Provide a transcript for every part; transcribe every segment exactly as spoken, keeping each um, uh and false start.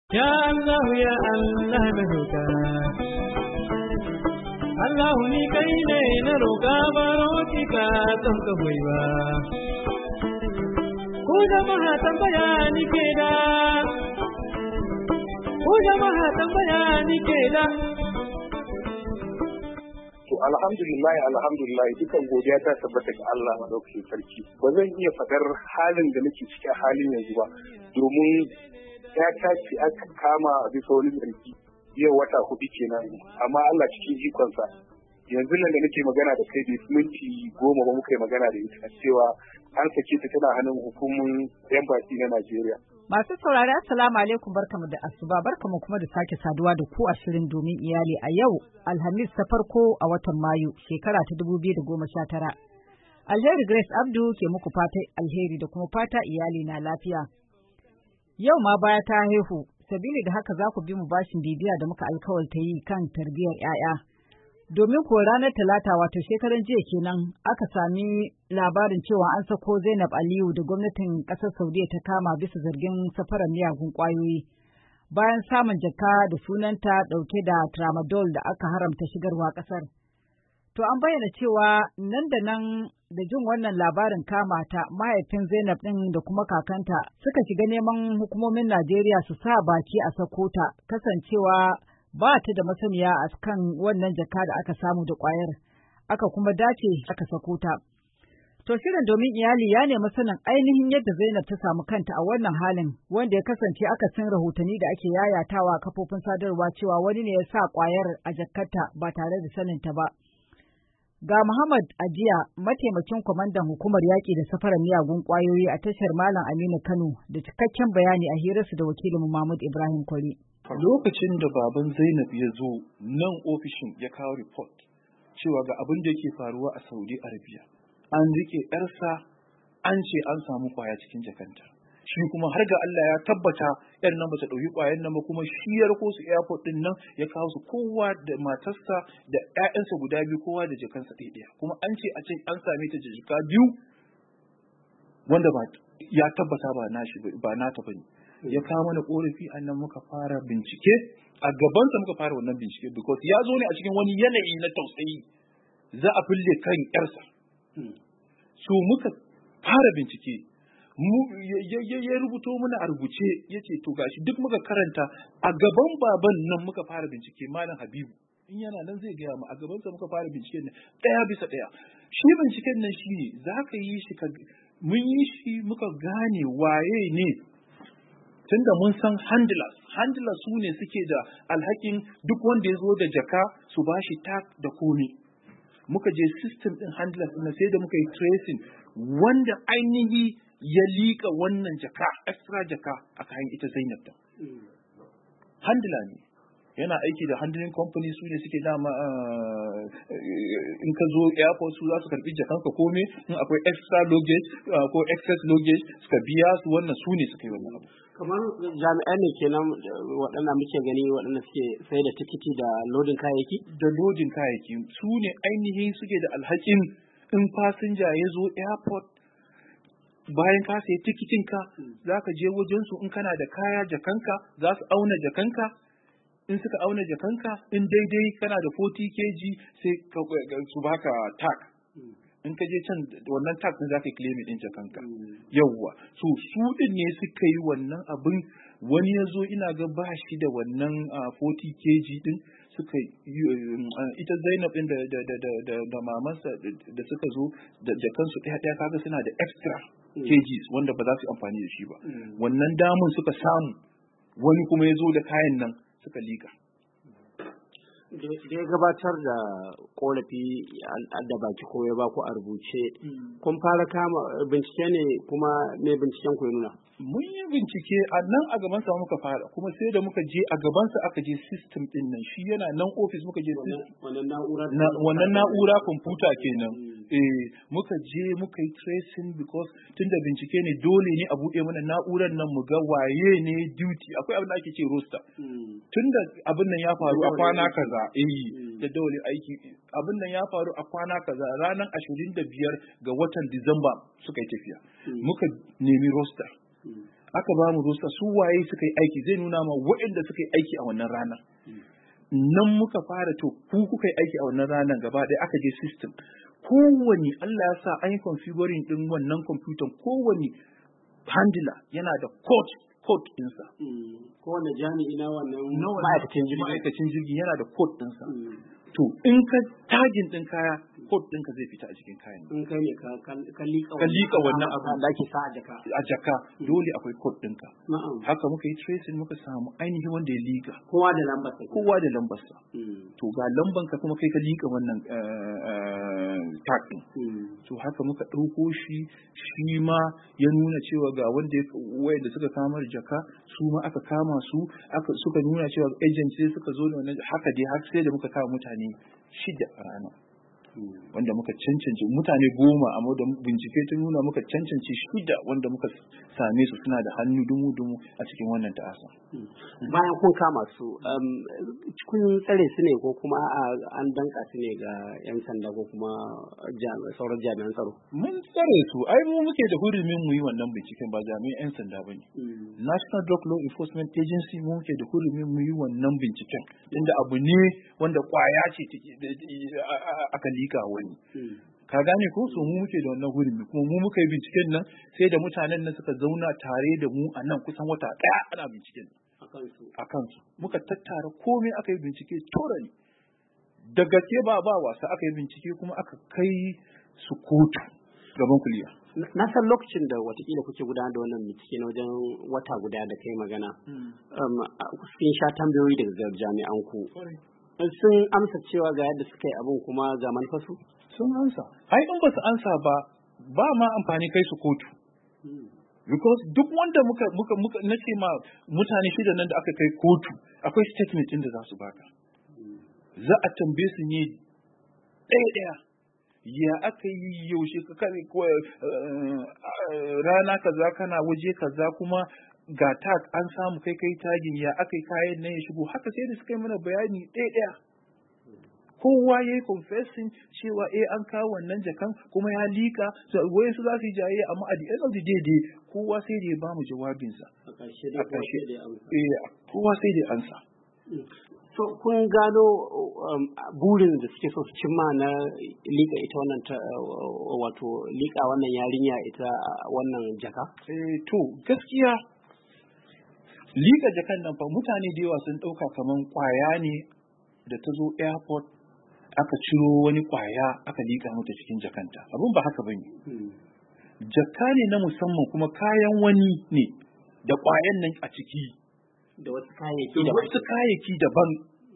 Ya Allah ya Allah na roƙa Allah ni kai ne na roƙa baro ki ka don ka hoyi ba ku jama'a tambaya ni ke da ku jama'a tambaya ni ke da. To alhamdulillah alhamdulillah dukan godiya ta tabbata ga Allah madaukakin sarki. Ba zan iya fadar halin da nake ciki a halin yanzu ba domin ya tashi aka kama a bisa wani zargi yau wata hudu kenan amma Allah cikin ikonsa yanzu nan da nake magana da kai bai minti goma ba muka yi magana da ita cewa an sake ta tana hannun hukumin embassy na Najeriya. Masu saurari assalamu alaikum barkamu da asuba barkamu kuma da sake saduwa da ku a shirin domin iyali a yau Alhamis ta farko a watan Mayu shekara ta dubu biyu da goma sha tara. Alheri Grace Abdu ke muku fatan alheri da kuma fata iyali na lafiya. Yau ma baya ta haihu, sabili da haka za ku bi mu bashin bibiya da muka alkawalta yi kan tarbiyyar 'ya'ya. Domin kuwa ranar Talata wato shekaran jiya kenan aka sami labarin cewa an sako Zainab Aliyu da gwamnatin ƙasar Saudiya ta kama bisa zargin safarar miyagun ƙwayoyi. Bayan samun jaka da sunanta ɗauke da tramadol da aka haramta shigarwa ƙasar. To an bayyana cewa nan da nan da jin wannan labarin kama ta mahaifin Zainab ɗin da kuma kakanta suka shiga neman hukumomin Najeriya su sa baki a sako ta kasancewa ba ta da masaniya a kan wannan jaka da aka samu da ƙwayar aka kuma dace aka sako ta. To shirin domin iyali ya nemi sanin ainihin yadda Zainab ta samu kanta a wannan halin wanda ya kasance akasin rahotanni da ake yayatawa a kafofin sadarwa cewa wani ne ya sa ƙwayar a jakarta ba tare da saninta ba. Ga Muhammad Ajiya, mataimakin kwamandan hukumar yaƙi da safarar miyagun ƙwayoyi a tashar Malam Aminu Kano da cikakken bayani a hirarsu da wakilin Mahmud Ibrahim Kwari. Lokacin da baban Zainab ya zo nan ofishin ya kawo report cewa ga abin da yake faruwa a Saudi Arabia, an rike ‘yarsa an ce an samu ƙwaya cikin jakanta. Shi kuma har ga Allah ya tabbata ‘yar nan bata ɗauki ƙwayan nan ba kuma shi ya rako su airport ɗin nan ya kawo su kowa da matarsa da ‘ya'yansa guda biyu kowa da jakansa ɗaya kuma an ce a ce an same ta da jaka biyu wanda ba ya tabbata ba nashi ba nata bane. Ya kawo mana korafi annan muka fara bincike a gabansa muka fara wannan bincike because ya zo ne a cikin wani yanayi na tausayi za a fille kan ‘yarsa. So muka fara bincike ya rubuto mana a rubuce ya ce to gashi duk muka karanta a gaban baban nan muka fara bincike Malam Habibu in yana nan zai gaya mu a gabansa muka fara binciken nan ɗaya bisa ɗaya. Shi binciken nan shi ne za ka yi shi mun yi shi muka gane waye ne tunda mun san handlers handlers su ne suke da alhakin duk wanda ya zo da jaka su bashi tag da komi. Muka je system ɗin handlers ɗin sai da muka yi tracing wanda ainihi ya liƙa wannan jaka extra jaka a kayan ita Zainab ta. Handler ne yana aiki da handling company su ne suke dama in ka zo airport su za su karbi jakanka kome in akwai extra luggage ko excess luggage suka biya su wannan su ne suka yi wannan abu. Kamar jami'an ne kenan waɗanda muke gani waɗanda suke sai da tikiti da lodin kayayyaki? Da lodin kayayyaki su ne ainihin suke da alhakin in fasinja ya zo airport bayan ka sayi tikitinka za ka je wajensu in kana da kaya jakanka za su auna jakanka in suka auna jakanka in daidai kana da forty kilograms sai su baka tag in ka je can wannan tag din zaka claim din jakanka yawwa so su din ne suka yi wannan abin wani yazo ina ga ba shi da wannan forty kilograms din suka ita Zainab din da da da da da mamansa da suka zo da jakansu ɗaya ɗaya kaga suna da extra kgs wanda ba za su amfani da shi ba wannan damun suka samu wani kuma yazo da kayan nan suka liƙa. Da ya gabatar da korafi da baki ko ya baku a rubuce, kun fara kama bincike ne kuma me binciken ku ya nuna? Mun yi bincike a nan a gabansa muka fara kuma sai da muka je a gabansa aka je system din nan shi yana nan office muka je wannan na'ura wannan na'ura kwamfuta kenan eh muka je muka yi tracing because tunda bincike ne dole ne a buɗe mana na'urar nan mu ga waye ne duty akwai abin da ake ce roster tunda abin nan ya faru a kwana kaza eh da dole aiki abin nan ya faru a kwana kaza ranar ashirin da biyar ga watan Disamba suka yi tafiya muka nemi roster aka ba mu roster su waye suka yi aiki, zai nuna ma waɗanda suka yi aiki a wannan rana. Nan muka fara to ku kuka yi aiki a wannan ranar gaba ɗaya aka je system. Kowane Allah ya sa an yi configuring ɗin wannan kwamfutan, kowane handler yana da code code ɗinsa. Kowane jami'i na wannan ma'aikacin jirgi ma'aikacin jirgi yana da code ɗinsa. To in ka tagin ɗin kaya, code ɗinka zai fita a cikin kayan. In kai ne ka liƙa wannan abu da ake sa a jaka. A jaka dole akwai code ɗinka. Haka muka yi tracing muka samu ainihin wanda ya liƙa. Kowa da lambarsa. Kowa da lambarsa. To ga lambanka kuma kai ka liƙa wannan tag ɗin. To haka muka ɗauko shi shi ma ya nuna cewa ga wanda wayanda suka kama jaka su ma aka kama su aka suka nuna cewa agent sai suka zo da wannan haka dai har sai da muka kama mutane shida a rana. Wanda muka cancance mutane goma amma da bincike ta nuna muka cancance shida wanda muka same su suna da hannu dumu-dumu a cikin wannan ta'asa. Bayan kun kama su, kun tsare su ne ko kuma an danka su ne ga 'yan sanda ko kuma sauran jami'an tsaro? Mun tsare su, ai mu muke da hurumin mu yi wannan binciken ba jami'an 'yan sanda ba ne. National Drug Law Enforcement Agency mu muke da hurumin mu yi wannan binciken. Inda abu ne wanda kwaya ce aka lika wani. Ka gane ko so mu muke da wannan hurumi kuma mu muka yi binciken nan sai da mutanen nan suka zauna tare da mu a nan kusan wata ɗaya ana binciken a kansu. Muka tattara komai aka yi bincike torali. Da gaske ba ba wasa aka yi bincike kuma aka kai su kotu gaban kuliya. Na san lokacin da watakila kuke gudanar da wannan bincike na wajen wata guda da kai magana. Sun sha tambayoyi daga jami'an ku. Sun amsa cewa ga yadda suka yi abin kuma ga manufarsu? Sun amsa. Ai in ba su amsa ba ba ma amfani kai su kotu. Because duk wanda muka muka muka nace ma mutane shida nan da aka kai kotu akwai statement din da za su baka. Za a tambaye su ne ɗaya ɗaya. Ya aka yi yaushe ka kare rana kaza kana waje kaza kuma ga tag an samu kai kai tagin ya aka yi kayan nan ya shigo haka sai da suka yi mana bayani ɗaya ɗaya. Kowa ya yi confessing cewa eh an kawo wannan jakan kuma ya lika wayan su za su yi jaye amma a the end of the day dai kowa sai da ya ba mu jawabinsa. A ƙarshe eh kowa sai da ansa. So kun gano burin da suke so su cimma na lika ita wannan wato lika wannan yarinya ita wannan jaka? Eh to gaskiya lika jakan nan fa mutane da yawa sun ɗauka kaman kwaya ne da ta zo airport aka ciro wani kwaya aka lika mata cikin jakanta. Abin ba haka bane. Jaka ne na musamman kuma kayan wani ne da kwayan nan a ciki. Da wasu kayayyaki da wasu kayayyaki daban.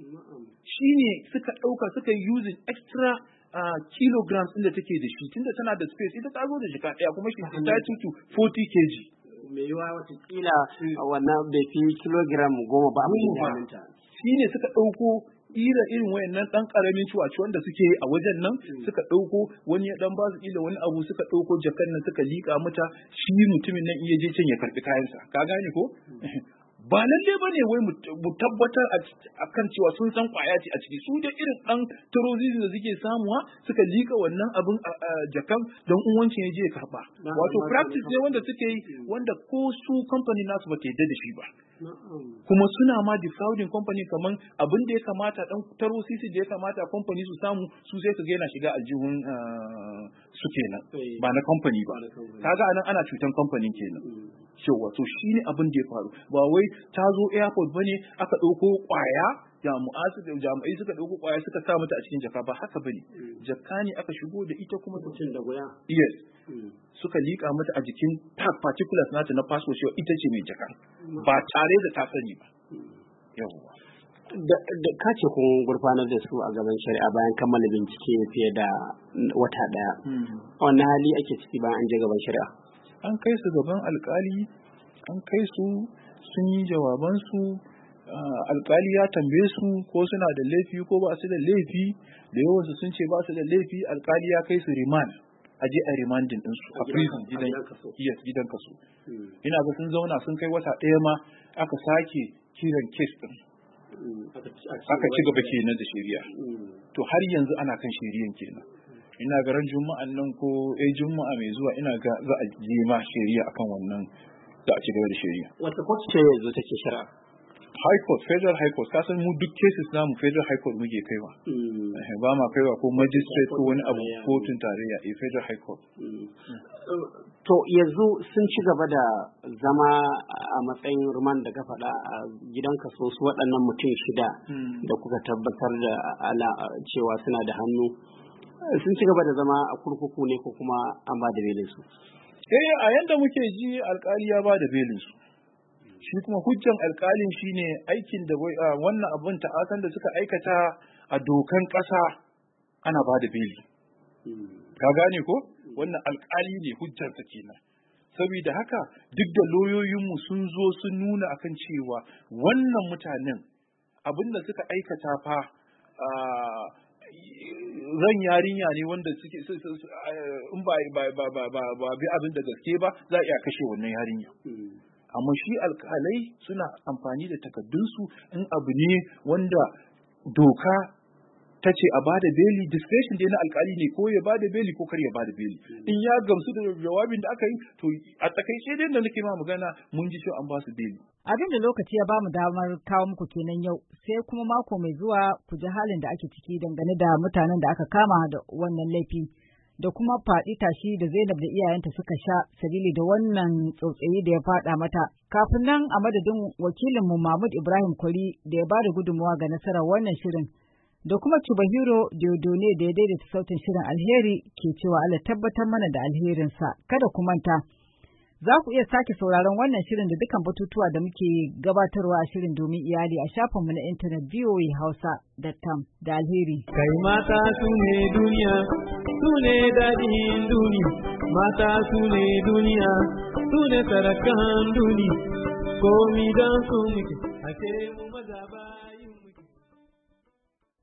Shi ne suka ɗauka suka yi using extra uh, kilograms inda take da shi tunda tana da space ita ta zo da jaka ɗaya kuma shi ta to forty kilograms. Mai yiwa watakila wannan bai fi kilogram goma ba a ta. Shi ne suka ɗauko ira irin wayannan ɗan ƙaramin ciwaci wanda suke a wajen nan suka ɗauko wani ya ɗan ba su ƙila wani abu suka ɗauko jakan nan suka liƙa mata shi mutumin nan iya je can ya karɓi kayansa ka gane ko ba lalle bane wai mu tabbatar a kan cewa sun san kwaya ce a ciki su da irin dan terrorism da suke samuwa suka lika wannan abin a jakan don uwancin ya je ya karba wato practice ne wanda suke yi wanda ko su company nasu ba ta yadda da shi ba kuma suna ma defrauding company kaman abin da ya kamata dan terrorism da ya kamata company su samu su sai su ga yana shiga aljihun su kenan ba na company ba kaga anan ana cutan company kenan cewa to shine abin da ya faru ba wai ta zo airport bane aka dauko kwaya jami'ai suka dauko kwaya suka sa mata a cikin jaka ba haka bane jaka ne aka shigo da ita kuma mutum da goya yes suka lika mata a jikin tag particulars nata na passport cewa ita ce mai jaka ba tare da ta sani ba yawa da kace kun gurfanar da su a gaban shari'a bayan kammala bincike fiye da wata daya wannan hali ake ciki bayan an je gaban shari'a an kai su gaban alkali an kai su sun yi jawabansu alkali ya tambaye su ko suna da laifi ko ba su da laifi da yawansu sun ce ba su da laifi alkali ya kai su remand a je a remandin ɗinsu a prison gidan yes gidan kaso ina ga sun zauna sun kai wata ɗaya ma aka sake kiran case ɗin aka ci gaba kenan da shari'a to har yanzu ana kan shari'an kenan ina ga ran juma'an nan ko eh juma'a mai zuwa ina ga za a je ma shari'a akan wannan da a ci gaba da shari'a. Wata kotu ce yanzu take shari'a? High Court, Federal High Court, kasan mu duk cases namu Federal High Court muke kaiwa. Ba ma kaiwa ko magistrate ko wani abu kotun tarayya, a Federal High Court. To yanzu sun ci gaba da zama a matsayin ruman da ka faɗa a gidan kaso su waɗannan mutum shida da kuka tabbatar da ala cewa suna da hannu. Sun ci gaba da zama a kurkuku ne ko kuma an ba da belin su? Eh, a yanda muke ji alkali ya ba da belin su. Shi kuma hujjan alkalin shine aikin da wannan abin ta'asan da suka aikata a dokan ƙasa ana ba da beli. Ka gane ko? Wannan alkali ne hujjarsa kenan. Saboda haka duk da lauyoyinmu sun zo sun nuna akan cewa wannan mutanen abin da suka aikata fa ran yarinya ne wanda suke in ba ba bi abin da gaske ba za a iya kashe wannan yarinya. Amma shi alkalai suna amfani da takaddunsu in abu ne wanda doka ta ce a bada beli, discretion dai na alkali ne ko ya bada beli ko kar ya bada beli. In ya gamsu da jawabin da aka yi to a takaice dai da nake ma magana mun ji cewa an ba su beli. Abin da lokaci ya bamu damar kawo muku kenan yau, sai kuma mako mai zuwa ku ji halin da ake ciki dangane da mutanen da aka kama da wannan laifi. Da kuma faɗi tashi da Zainab da iyayenta suka sha sabili da wannan tsautsayi da ya faɗa mata. Kafin nan a madadin wakilinmu Mahmud Ibrahim Kwari da ya bada gudunmawa ga nasarar wannan shirin da kuma Chubahiro Diodone da ya daidaita sautin shirin alheri ke cewa Allah tabbatar mana da alherinsa. Kada ku manta, za ku iya sake sauraron wannan shirin da dukan batutuwa da muke gabatarwa a shirin domin iyali a shafinmu na intanet v o a hausa dot com da alheri. Kai mata su ne duniya, su ne daɗin duniya, mata su ne duniya, su ne sarakan duniya, komi don su muke, a mu maza bayin muke.